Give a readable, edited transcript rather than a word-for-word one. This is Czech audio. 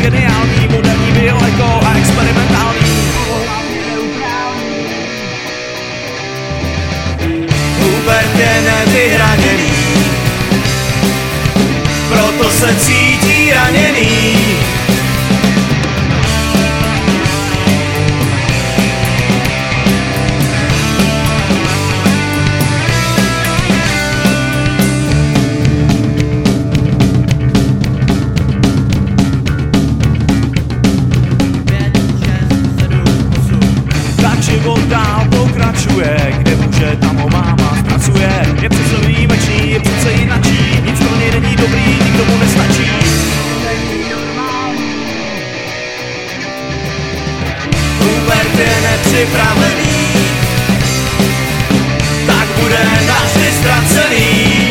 geniální, moderní, bioleko a experimentální. Úplně nevyhraněný, proto se cítí raněný. Tak život dál pokračuje, kde může, tam ho máma zpracuje. Je přece výjimečný, je přece jinačí, nic pro něj není dobrý, nikdo mu nestačí. Hubert je nepřipravený, tak bude navždy ztracený.